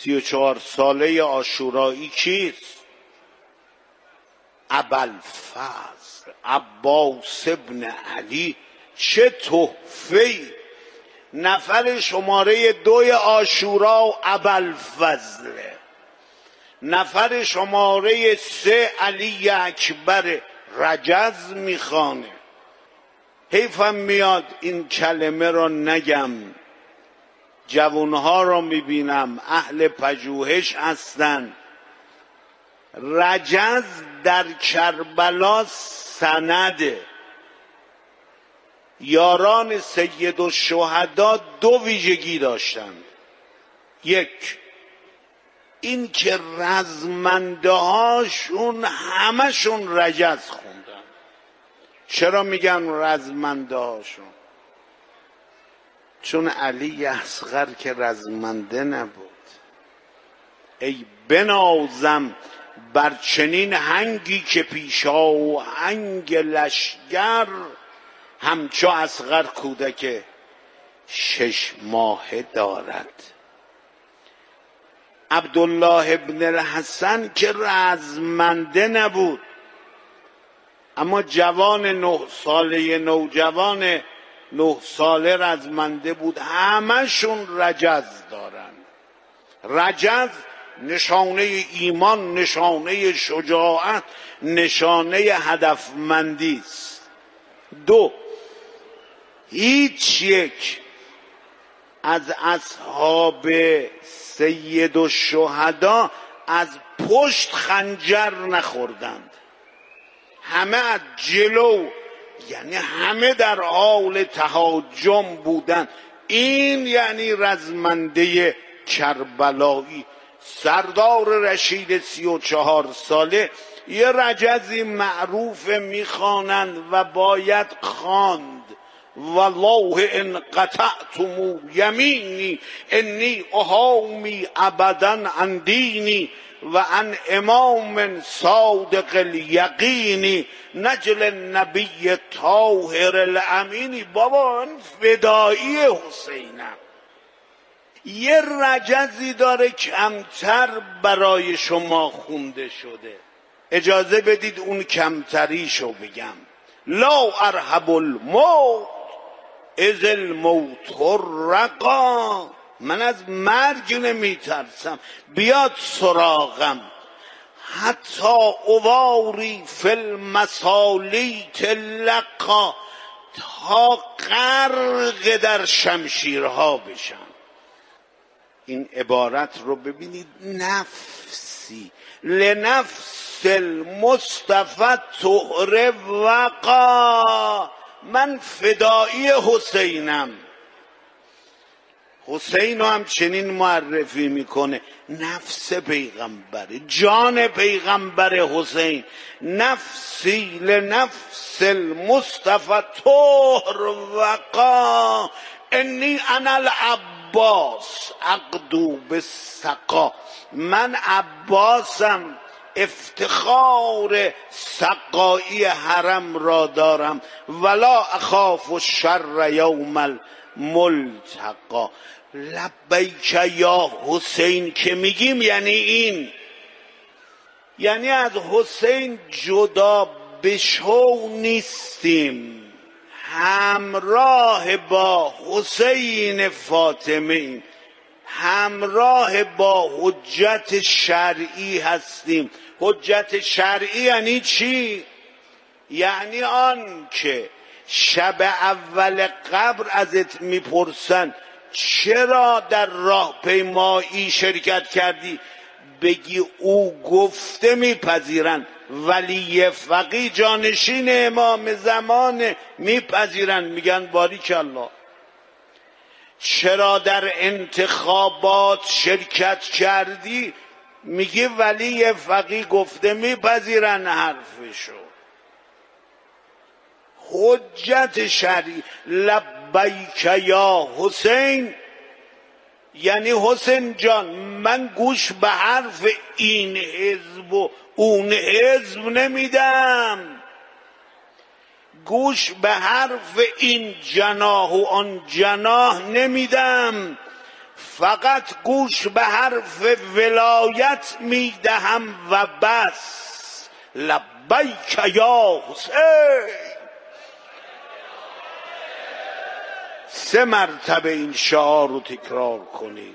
34 ساله عاشورایی کیست؟ ابوالفضل عباس ابن علی. چه تحفه‌ای! نفر شماره 2 عاشورا و ابوالفضله، نفر شماره 3 علی اکبر رجز میخوانه. حیفم میاد این کلمه را نگم، جوانها را میبینم اهل پژوهش هستند. رجز در کربلا سنده. یاران سید الشهدا 2 ویژگی داشتند. 1 این که رزمنده هاشون همشون رجز خوندن. چرا میگن رزمنده هاشون؟ چون علی اصغر که رزمنده نبود. ای بنازم بر چنین هنگی که پیشا و هنگ لشگر، همچو اصغر کودک 6 ماهه دارد. عبدالله ابن الحسن که رزمنده نبود، اما جوان 9 ساله، نوجوان 9 ساله رزمنده بود. همشون رجز دارن. رجز نشانه ایمان، نشانه شجاعت، نشانه هدفمندی است. 2 هیچ یک از اصحاب سید الشهدا از پشت خنجر نخوردند. همه از جلو، یعنی همه در حال تهاجم بودند. این یعنی رزمنده کربلایی. سردار رشید 34 ساله یه رجزی معروف میخوانند و باید خواند. والله ان قطعتم یمینی انی احامی ابدا عن دینی و عن امام صادق الیقینی نجل النبی طاهر الامینی. بابا این فدایی حسینم. یه رجزی داره کمتر برای شما خونده شده، اجازه بدید اون کمتریشو بگم. لا ارهب الموت اذ الموت رقا. من از مرگ نمیترسم، بیاد سراغم. حتی اواری فی المسالیت لقا، تا غرق در شمشیرها بشم. این عبارت رو ببینید. نفسی لنفس المصطفى طهر وقا. من فدایی حسینم. حسین رو هم چنین معرفی میکنه. نفس پیغمبر، جان پیغمبر حسین. نفسی لنفس المصطفى طهر وقا انی انا العباس اقدو بالسقا. من عباسم، افتخار سقایی حرم را دارم. ولا اخاف الشر یوم الملتقا. لبیک یا حسین که میگیم یعنی این، یعنی از حسین جدا بشو نیستیم، همراه با حسین فاطمه ایم، همراه با حجت شرعی هستیم. حجت شرعی یعنی چی؟ یعنی آن که شب اول قبر ازت میپرسن چرا در راهپیمایی شرکت کردی، بگی او گفته میپذیرن. ولی فقیه جانشین امام زمان میپذیرن، میگن باریکالله. چرا در انتخابات شرکت کردی، میگه ولی فقیه گفته، میپذیرن حرفشو. حجت شرعی. لبیک یا حسین یعنی حسین جان من گوش به حرف این حزب و اون حزب نمیدم، گوش به حرف این جناح و آن جناح نمیدم. فقط گوش به حرف ولایت میدهم و بس. لبیک یا حسین. 3 مرتبه این شعار رو تکرار کنید.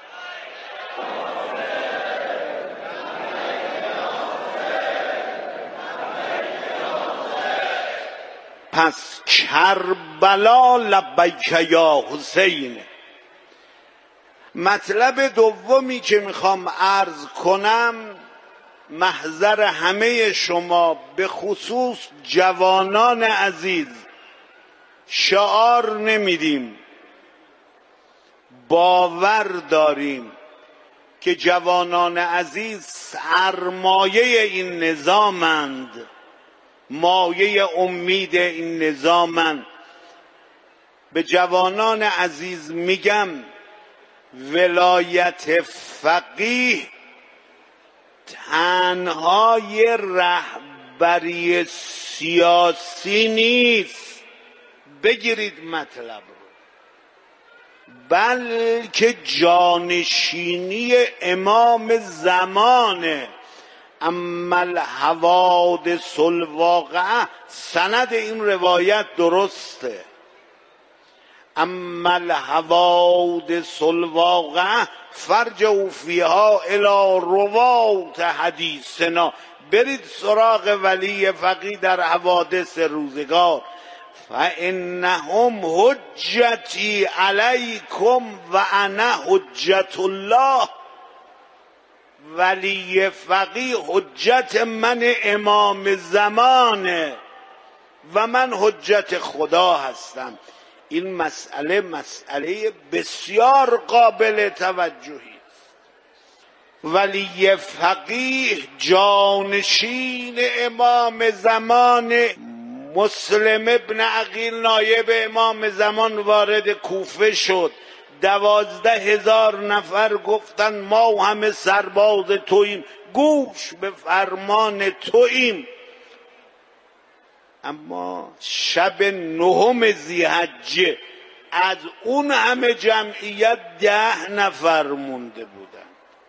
پس کربلا لبیک یا حسین. مطلب دومی که میخوام عرض کنم، محضر همه شما به خصوص جوانان عزیز، شعار نمیدیم، باور داریم که جوانان عزیز سرمایه این نظامند، مایه امید این نظامند. به جوانان عزیز میگم ولایت فقیه تنها یه رهبری سیاسی نیست، بگیرید مطلب رو، بلکه جانشینی امام زمانه. اما الحوادث الواقعه، سند این روایت درسته، اما الحوادث الواقعه فرجعوا فیها الی روات حدیثنا. برید سراغ ولی فقیه در حوادث روزگار. فانهم حجتی علیکم و انا حجت الله. ولی فقیه حجت من امام زمانه و من حجت خدا هستم. این مسئله بسیار قابل توجهی است. ولی فقیه جانشین امام زمان. مسلم ابن عقیل نایب امام زمان وارد کوفه شد، 12,000 نفر گفتن ما همه سرباز توییم، گوش به فرمان توییم. اما شب 9 ذی‌حجه از اون همه جمعیت 10 نفر مونده بودن.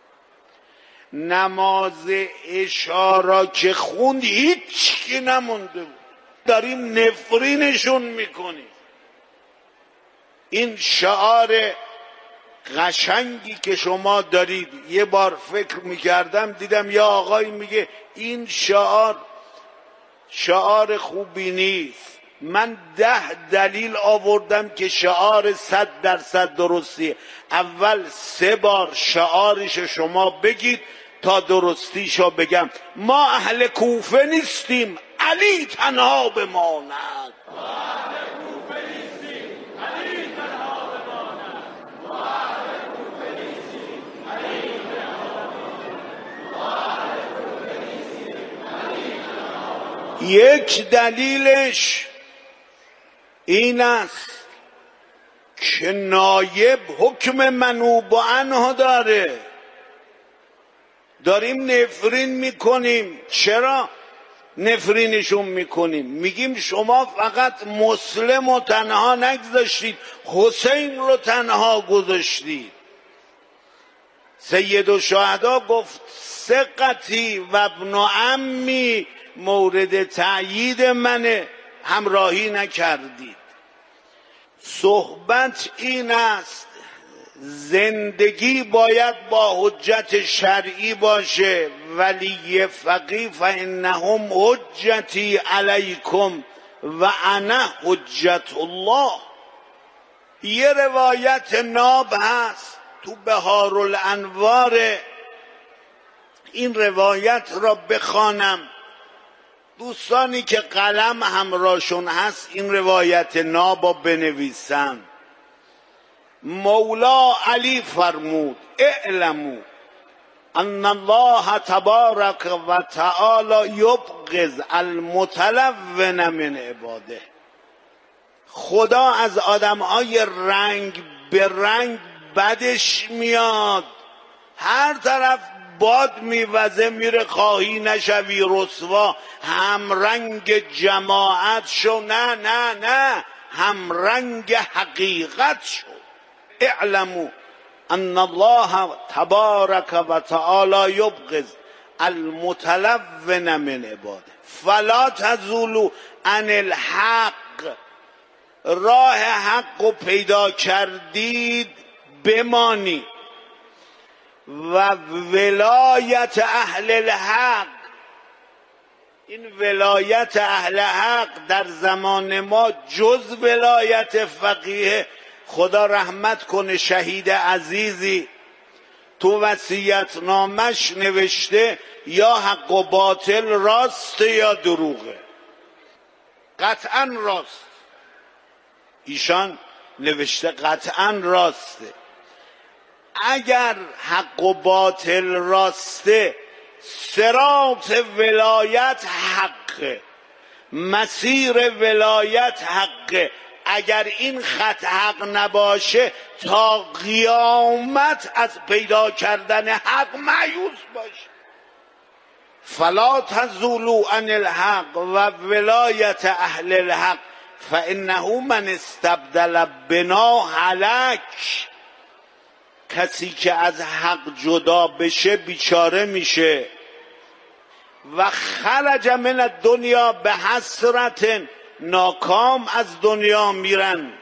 نماز عشا را که خوند هیچ کی نمونده بود. داریم نفرینشون میکنیم. این شعار قشنگی که شما دارید، یه بار فکر میکردم دیدم یا آقای میگه این شعار خوبی نیست. من 10 دلیل آوردم که شعار 100% درستیه. اول 3 بار شعارش شما بگید تا درستیشو بگم. ما اهل کوفه نیستیم، علی تنها بماند. یک دلیلش این است که نایب حکم منوب عنه داره. داریم نفرین میکنیم. چرا نفرینشون میکنیم؟ میگیم شما فقط مسلم رو تنها نگذاشتید، حسین رو تنها گذاشتید. سید الشهدا گفت ثقتی و ابن عمی مورد تأیید منه، همراهی نکردید. صحبت این است زندگی باید با حجت شرعی باشه. ولی فقیه فانهم حجتی علیکم و انا حجت الله. یه روایت ناب هست تو بهار الانوار، این روایت را بخوانم. دوستانی که قلم همراهشون هست این روایت نابو بنویسن. مولا علی فرمود اعلموا ان الله تبارک و تعالی یبغض المتلون من عباده. خدا از آدمهای رنگ به رنگ بدش میاد. هر طرف باد میوزه میره، خواهی نشوی رسوا. همرنگ جماعت شو، نه نه نه، همرنگ حقیقت شو. اعلموا ان الله تبارک و تعالی یبغض المتلون من عباده فلا تزولوا عن الحق. راه حق رو پیدا کردید بمانید و ولایت اهل الحق. این ولایت اهل حق در زمان ما جز ولایت فقیه، خدا رحمت کنه شهید عزیزی تو وصیت نامش نوشته یا حق و باطل راست یا دروغه. قطعا راست. ایشان نوشته قطعا راسته. اگر حق و باطل راسته، صراط ولایت حقه، مسیر ولایت حقه. اگر این خط حق نباشه تا قیامت از پیدا کردن حق مایوس باشه. فلا تزولوا عن الحق و ولایت اهل الحق فانه من استبدل بنا هلک. کسی که از حق جدا بشه بیچاره میشه. و خرج من الدنیا به حسرت، ناکام از دنیا میرن.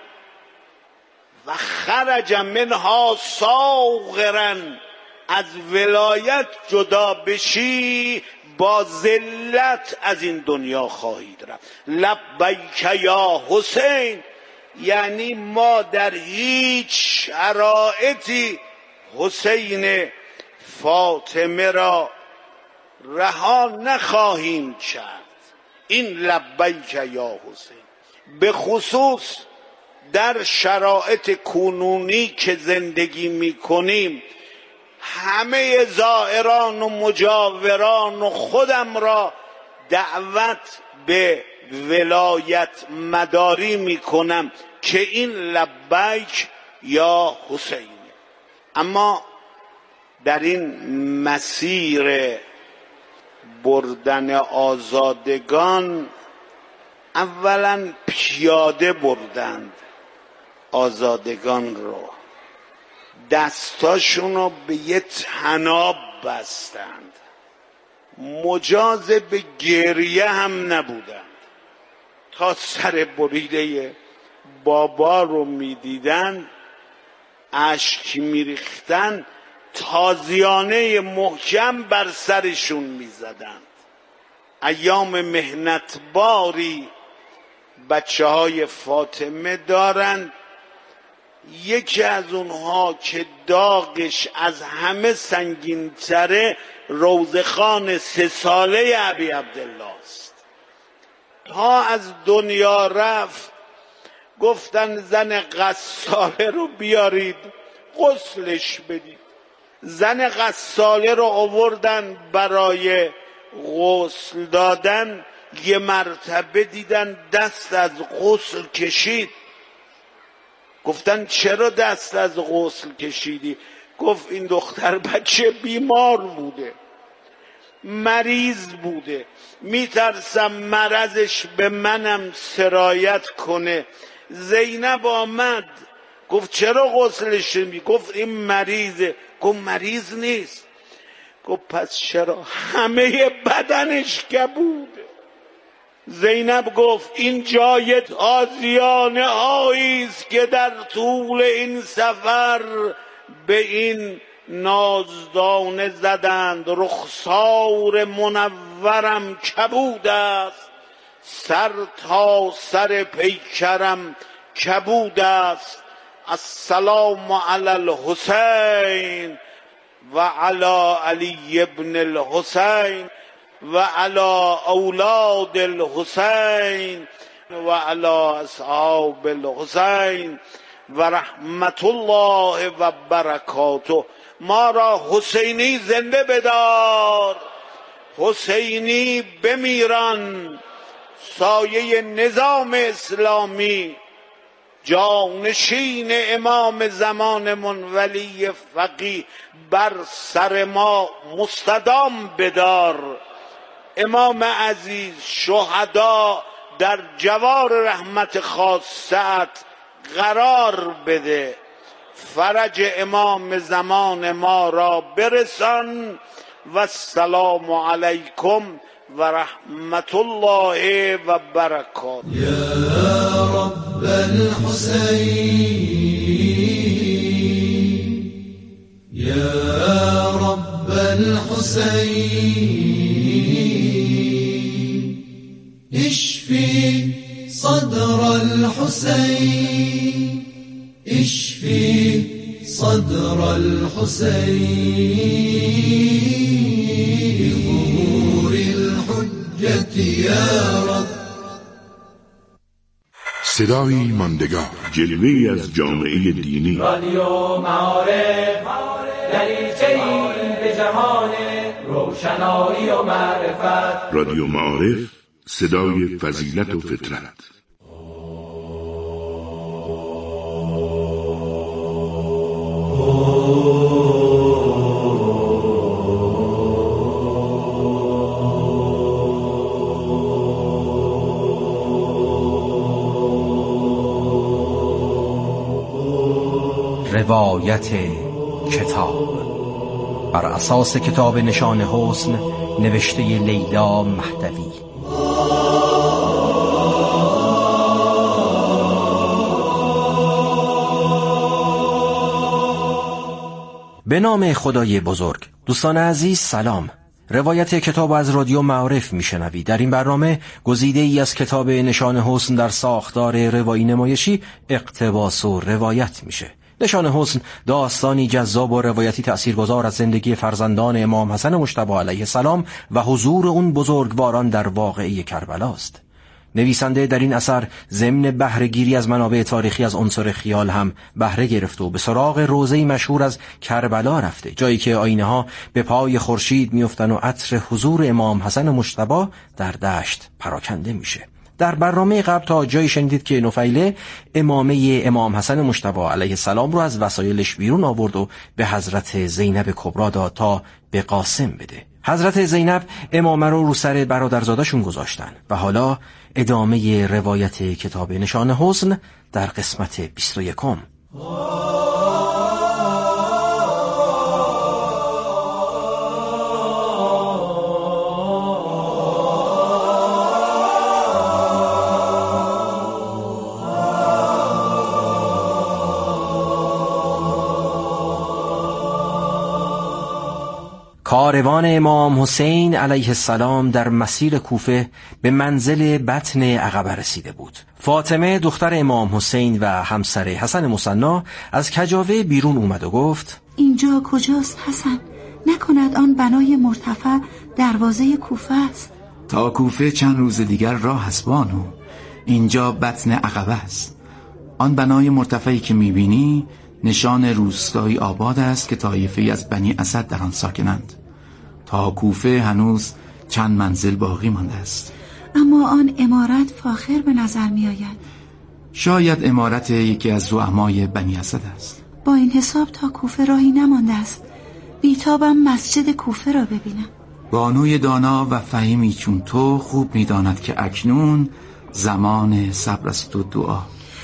و خرج منها صاغرا، از ولایت جدا بشی با ذلت از این دنیا خواهید رفت. لبیک یا حسین، یعنی ما در هیچ شرایطی حسین فاطمه را رها نخواهیم کرد. این لبیک یا حسین به خصوص در شرایط کنونی که زندگی میکنیم، همه زائران و مجاوران و خودم را دعوت به ولایت مداری میکنم که این لبیک یا حسین. اما در این مسیر بردن آزادگان اولا پیاده بردند آزادگان رو، دستاشون رو به یه طناب بستند، مجاز به گریه هم نبودند. تا سر بریده بابا رو میدیدن اشک میریختن، تازیانه محکم بر سرشون میزدند. ایام مهنت باری بچه های فاطمه دارند. یکی از اونها که داغش از همه سنگین تره روزخان 3 ساله ابی عبدالله است. تا از دنیا رفت گفتن زن غساله رو بیارید غسلش بدید. زن غساله رو آوردن برای غسل دادن. یه مرتبه دیدن دست از غسل کشید. گفتن چرا دست از غسل کشیدی؟ گفت این دختر بچه بیمار بوده، مریض بوده، میترسم مرضش به منم سرایت کنه. زینب آمد گفت چرا غسلش نمی؟ گفت این مریضه. گفت مریض نیست. گفت پس چرا؟ همه بدنش کبوده. زینب گفت این جای تازیانه هایی است که در طول این سفر به این نازدانه زدند. رخسار منورم کبود است، سر تا سر پیکرم کبود است. السلام علی الحسین و علی علی ابن الحسین و علی اولاد الحسین و علی اصحاب الحسین و رحمت الله و برکاته. ما را حسینی زنده بدار، حسینی بمیران. سایه نظام اسلامی، جانشین امام زمانمون ولی فقیه بر سر ما مستدام بدار. امام عزیز، شهدا در جوار رحمت خاصت قرار بده. فرج امام زمان ما را برسان و السلام علیکم و رحمت الله و برکاته. یا رب الحسین، یا رب الحسین، اشفی صدر الحسین، اشفی صدر الحسین، بظهور الحجة یا رب. صدایی ماندگار، جلوه‌ای از جامعه دینی. رادیو معارف، دریچه‌ای به جهان روشنایی و معرفت. رادیو معارف، صدای فضیلت و فطرت. روایت کتاب بر اساس کتاب نشان حسن نوشته لیلا مهدوی. به نام خدای بزرگ. دوستان عزیز سلام. روایت کتاب از رادیو معارف میشنوید. در این برنامه گزیده ای از کتاب نشان حسن در ساختار روایی نمایشی اقتباس و روایت میشه. نشان حسن داستانی جذاب و روایتی تأثیرگذار از زندگی فرزندان امام حسن مجتبی علیه السلام و حضور اون بزرگواران در واقعه کربلا است. نویسنده در این اثر ضمن بهره‌گیری از منابع تاریخی از عنصر خیال هم بهره گرفته و به سراغ روضه‌ای مشهور از کربلا رفته، جایی که آینه‌ها به پای خورشید میافتند و عطر حضور امام حسن مجتبی در دشت پراکنده میشه. در برنامه قبل تا جایی شنیدید که نفیله امامه امام حسن مجتبی علیه السلام رو از وسایلش بیرون آورد و به حضرت زینب کبرا داد تا به قاسم بده. حضرت زینب امامه رو سر برادرزادشون گذاشتن و حالا ادامه روایت کتاب نشان حسن در قسمت 21. کاروان امام حسین علیه السلام در مسیر کوفه به منزل بطن عقبه رسیده بود. فاطمه دختر امام حسین و همسر حسن مصنی از کجاوه بیرون اومد و گفت: اینجا کجاست حسن؟ نکند آن بنای مرتفع دروازه کوفه است؟ تا کوفه چند روز دیگر راه است بانو. اینجا بطن عقبه است. آن بنای مرتفعی که میبینی نشان روستایی آباد است که طایفه‌ای از بنی اسد در آن ساکنند. تا کوفه هنوز چند منزل باقی مانده است. اما آن عمارت فاخر به نظر می آید. شاید عمارت یکی از زعمای بنی اسد است. با این حساب تا کوفه راهی نمانده است. بیتابم مسجد کوفه را ببینم. بانوی دانا و فهیمی چون تو خوب می داند که اکنون زمان صبر است و دعا.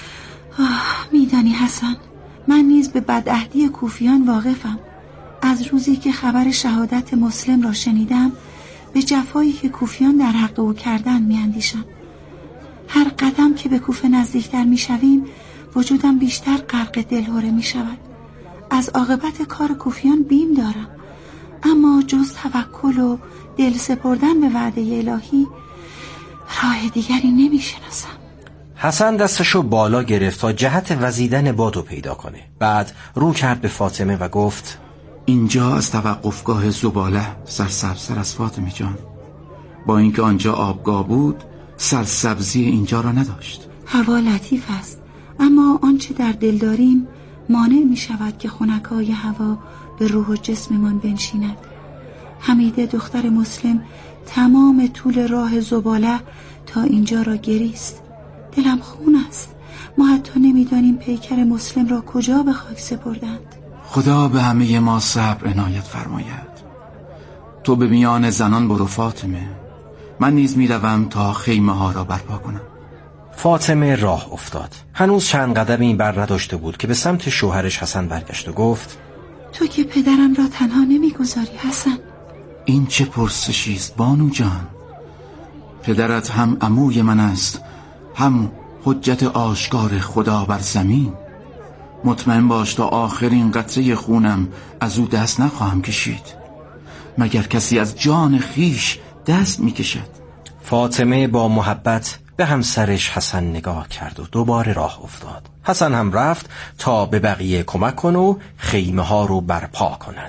میدانی حسن، من نیز به بدعهدی کوفیان واقفم. از روزی که خبر شهادت مسلم را شنیدم به جفایی که کوفیان در حق او کردن میاندیشم. هر قدم که به کوفه نزدیکتر میشویم وجودم بیشتر غرق دلهره میشود. از عاقبت کار کوفیان بیم دارم، اما جز توکل و دل سپردن به وعده الهی راه دیگری نمیشناسم. حسن دستشو بالا گرفت تا جهت وزیدن بادو پیدا کنه. بعد رو کرد به فاطمه و گفت: اینجا از توقفگاه زباله سرسبزتر از فاطمه جان. با اینکه آنجا آبگاه بود سرسبزی اینجا را نداشت. هوا لطیف است، اما آنچه در دل داریم مانع می شود که خنکای هوا به روح و جسممان بنشیند. حمیده دختر مسلم تمام طول راه زباله تا اینجا را گریست. دلم خون است. ما حتی نمیدانیم پیکر مسلم را کجا به خاک سپردند. خدا به همه ما صبر عنایت فرماید. تو به میان زنان برو فاطمه، من نیز میروم تا خیمه ها را برپا کنم. فاطمه راه افتاد. هنوز چند قدمی بر نداشته بود که به سمت شوهرش حسن برگشت و گفت تو که پدرم را تنها نمیگذاری حسن. این چه پرسشیست بانو جان؟ پدرت هم عموی من است، هم حجت آشکار خدا بر زمین. مطمئن باش تا آخرین قطره خونم از او دست نخواهم کشید، مگر کسی از جان خیش دست میکشد. فاطمه با محبت به همسرش حسن نگاه کرد و دوباره راه افتاد. حسن هم رفت تا به بقیه کمک کنه و خیمه ها رو برپا کنن.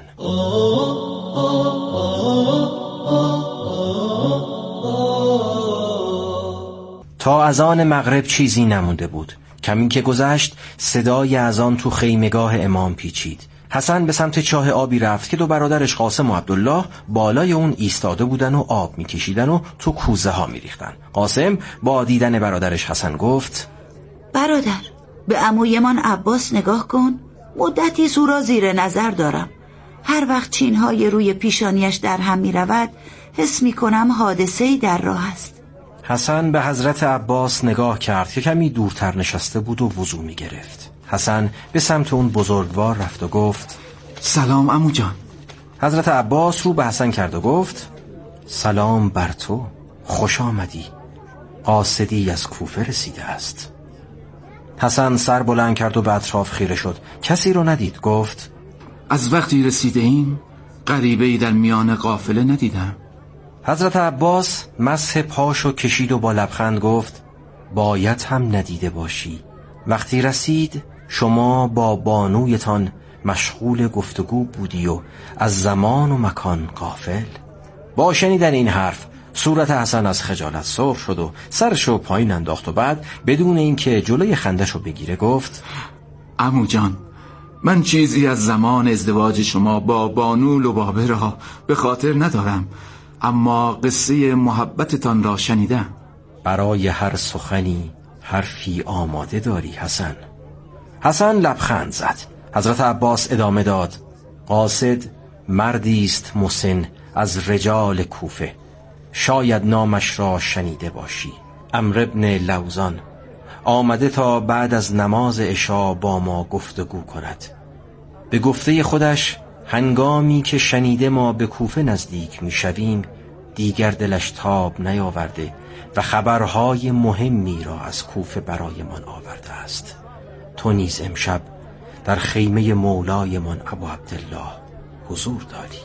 تا اذان مغرب چیزی نمونده بود. کمی که گذشت صدای اذان تو خیمگاه امام پیچید. حسن به سمت چاه آبی رفت که دو برادرش قاسم و عبدالله بالای اون ایستاده بودن و آب میکشیدن و تو کوزه ها میریختن. قاسم با دیدن برادرش حسن گفت برادر، به عمویمان عباس نگاه کن. مدتی او را زیر نظر دارم. هر وقت چینهای روی پیشانیش در هم میرود حس میکنم حادثه‌ای در راه است. حسن به حضرت عباس نگاه کرد که کمی دورتر نشسته بود و وضو میگرفت. حسن به سمت اون بزرگوار رفت و گفت سلام عمو جان. حضرت عباس رو به حسن کرد و گفت سلام بر تو، خوش آمدی. قاصدی از کوفه رسیده است. حسن سر بلند کرد و به اطراف خیره شد. کسی رو ندید. گفت از وقتی رسیده ایم غریبه‌ای در میان قافله ندیدم. حضرت عباس مسح پاشو کشید و با لبخند گفت باید هم ندیده باشی. وقتی رسید شما با بانویتان مشغول گفتگو بودی و از زمان و مکان غافل. با شنیدن این حرف صورت حسن از خجالت سرخ شد و سرشو پایین انداخت و بعد بدون اینکه جلوی خندشو بگیره گفت عمو جان، من چیزی از زمان ازدواج شما با بانو لبابه را به خاطر ندارم، اما قصه محبتتان را شنیدم. برای هر سخنی حرفی آماده داری حسن. حسن لبخند زد. حضرت عباس ادامه داد قاصد مردی است مسن از رجال کوفه، شاید نامش را شنیده باشی. عمرو ابن لوزان آمده تا بعد از نماز عشا با ما گفتگو کند. به گفته خودش هنگامی که شنیده ما به کوفه نزدیک می شویم دیگر دلش تاب نیاورده و خبرهای مهمی را از کوفه برایمان آورده است. تو نیز امشب در خیمه مولایمان ابو عبدالله حضور داری.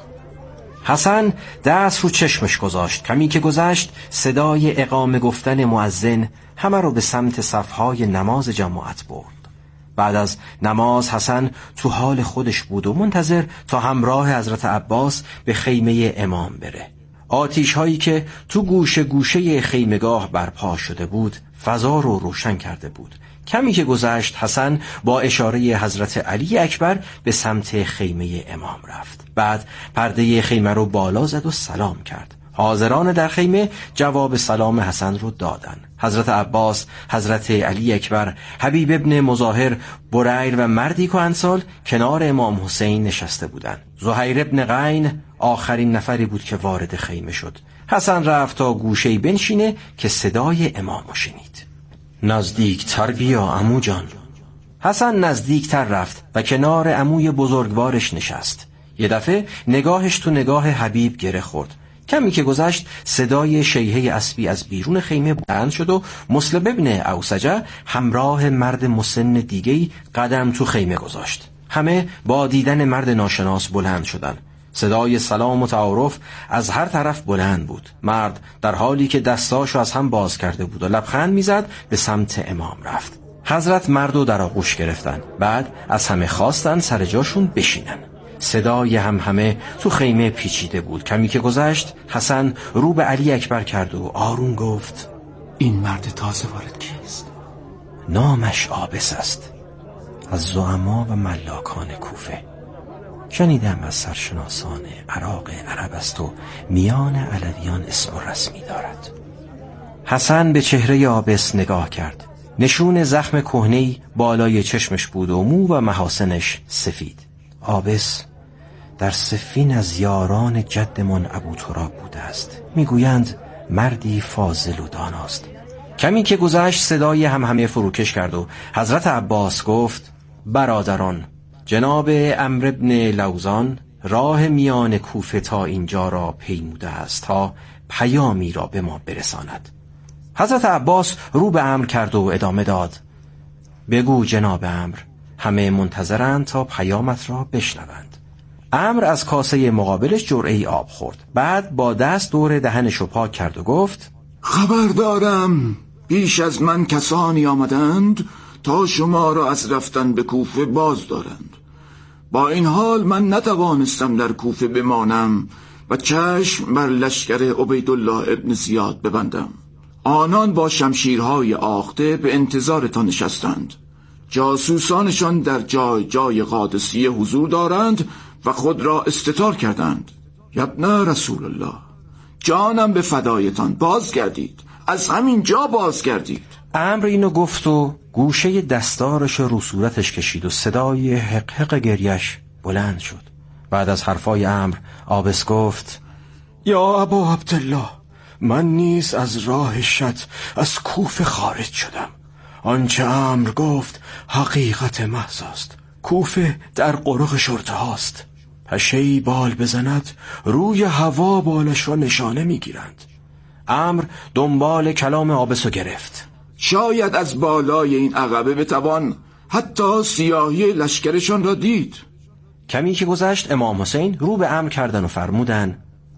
حسن دست رو چشمش گذاشت. کمی که گذشت صدای اقامه گفتن مؤذن همه رو به سمت صفهای نماز جماعت برد. بعد از نماز حسن تو حال خودش بود و منتظر تا همراه حضرت عباس به خیمه امام بره. آتیش هایی که تو گوشه گوشه خیمگاه برپا شده بود فضا رو روشن کرده بود. کمی که گذشت حسن با اشاره حضرت علی اکبر به سمت خیمه امام رفت. بعد پرده خیمه رو بالا زد و سلام کرد. حاضران در خیمه جواب سلام حسن رو دادن. حضرت عباس، حضرت علی اکبر، حبیب ابن مظاهر، بریر و مردی کهنسال کنار امام حسین نشسته بودند. زهیر ابن قین آخرین نفری بود که وارد خیمه شد. حسن رفت تا گوشه‌ای بنشینه که صدای امام رو شنید. نزدیکتر بیا عمو جان. حسن نزدیکتر رفت و کنار عموی بزرگوارش نشست. یه دفعه نگاهش تو نگاه حبیب گره خورد. کمی که گذشت صدای شیهه اسبی از بیرون خیمه بلند شد و مسلم ابن اوسجه همراه مرد مسن دیگه‌ای قدم تو خیمه گذاشت. همه با دیدن مرد ناشناس بلند شدن. صدای سلام و تعارف از هر طرف بلند بود. مرد در حالی که دستاشو از هم باز کرده بود و لبخند میزد به سمت امام رفت. حضرت مردو در آغوش گرفتن. بعد از همه خواستن سر جاشون بشینن. صدای همه تو خیمه پیچیده بود. کمی که گذشت حسن رو به علی اکبر کرد و آروم گفت این مرد تازه وارد کیست؟ نامش عابس است، از زعما و ملاکان کوفه. شنیدم از سرشناسان عراق عرب است و میان علویان اسم رسمی دارد. حسن به چهره عابس نگاه کرد. نشون زخم کهنه‌ای بالای چشمش بود و مو و محاسنش سفید. عابس در صفین از یاران جدمان ابو تراب بوده است. میگویند مردی فاضل و داناست کمی که گذشت صدای همهمه فروکش کرد و حضرت عباس گفت: برادران، جناب عمرو بن لوزان راه میان کوفه تا اینجا را پیموده است تا پیامی را به ما برساند. حضرت عباس رو به عمرو کرد و ادامه داد: بگو جناب عمرو، همه منتظرند تا پیامت را بشنوند. عمرو از کاسه مقابلش جرعه‌ای آب خورد، بعد با دست دور دهنشو پاک کرد و گفت: خبر دارم بیش از من کسانی آمدند تا شما را از رفتن به کوفه باز دارند. با این حال من نتوانستم در کوفه بمانم و چشم بر لشکر عبیدالله ابن زیاد ببندم. آنان با شمشیرهای آخته به انتظارتان نشستند. جاسوسانشان در جای جای قادسیه حضور دارند و خود را استتار کردند. یبن رسول الله، جانم به فدایتان، بازگردید، از همین جا بازگردید. عمرو اینو گفت و گوشه دستارش رو صورتش کشید و صدای حق حق گریش بلند شد. بعد از حرفای عمرو عابس گفت: یا ابا عبدالله، من نیز از راه شط از کوفه خارج شدم. آنچه عمرو گفت حقیقت محض است. کوفه در قرق شرطه هاست. پشه‌ای بال بزند روی هوا بالش را نشانه میگیرند. عمرو دنبال کلام عابس رو گرفت. شاید از بالای این عقبه بتوان حتی سیاهی لشکرشان را دید. کمی که گذشت امام حسین رو به عمرو کردن و فرمودن: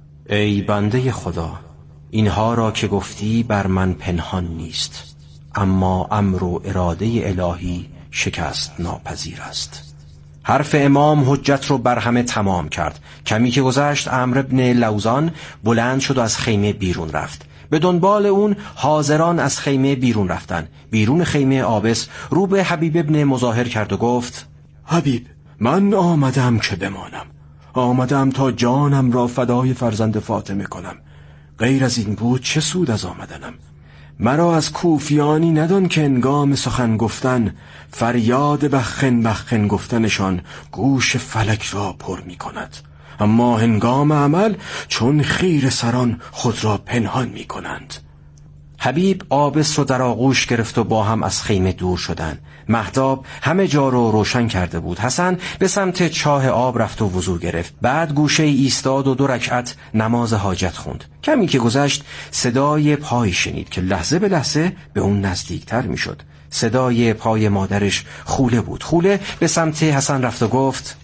ای بنده خدا، اینها را که گفتی بر من پنهان نیست، اما امر و اراده الهی شکست ناپذیر است. حرف امام حجت رو بر همه تمام کرد. کمی که گذشت عمرو بن لوزان بلند شد و از خیمه بیرون رفت. به دنبال اون حاضران از خیمه بیرون رفتن. بیرون خیمه عابس رو به حبیب ابن مظاهر کرد و گفت: حبیب، من آمدم که بمانم. آمدم تا جانم را فدای فرزند فاطمه کنم. غیر از این بود چه سود از آمدنم؟ مرا از کوفیانی ندان که انگام سخن گفتن فریاد بخن بخن گفتنشان گوش فلک را پر می کند، اما هنگام عمل چون خیر سران خود را پنهان می کنند. حبیب عابس رو در آغوش گرفت و با هم از خیمه دور شدند. مهتاب همه جا رو روشن کرده بود. حسن به سمت چاه آب رفت و وضو گرفت. بعد گوشه ایستاد و 2 رکعت نماز حاجت خوند. کمی که گذشت صدای پای شنید که لحظه به لحظه به اون نزدیکتر می شد. صدای پای مادرش خوله بود. خوله به سمت حسن رفت و گفت: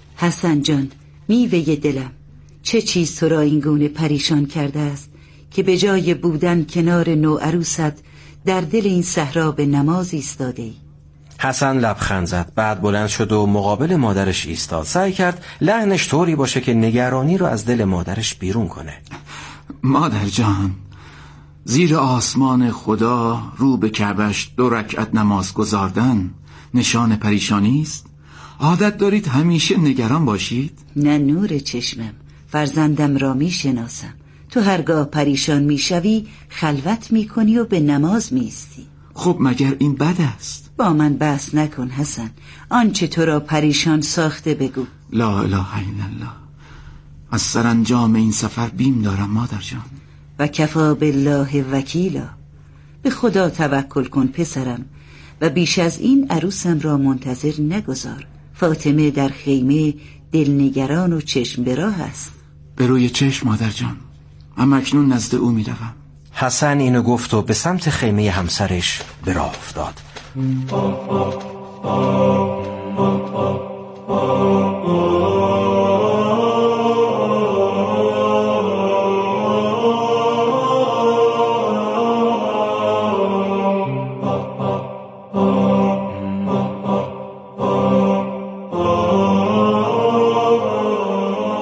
حسن جان، میوه دلم، چه چیز تو را این گونه پریشان کرده است که به جای بودن کنار نوعروست در دل این صحرا به نماز ایستاده ای؟ حسن لبخند زد. بعد بلند شد و مقابل مادرش ایستاد. سعی کرد لحنش طوری باشه که نگرانی رو از دل مادرش بیرون کنه. مادر جان، زیر آسمان خدا رو به کعبش 2 رکعت نماز گذاردن نشان پریشانی است؟ عادت دارید همیشه نگران باشید؟ نه نور چشمم، فرزندم را می شناسم. تو هرگاه پریشان می شوی خلوت می کنی و به نماز می ایستی. خب مگر این بد است؟ با من بحث نکن حسن. آنچه تو را پریشان ساخته بگو. لا اله الا الله. از سرانجام این سفر بیم دارم مادر جان. و کفا بالله وکیلا. به خدا توکل کن پسرم و بیش از این عروسم را منتظر نگذار. فاطمه در خیمه دلنگران و چشم به راه است. به روی چشم مادر جان، اما اکنون نزد او می روم. حسن اینو گفت و به سمت خیمه همسرش به راه افتاد.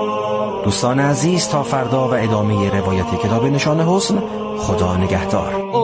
دوستان عزیز، تا فردا و ادامه روایت کتاب نشان حسن. خدا نگهدار.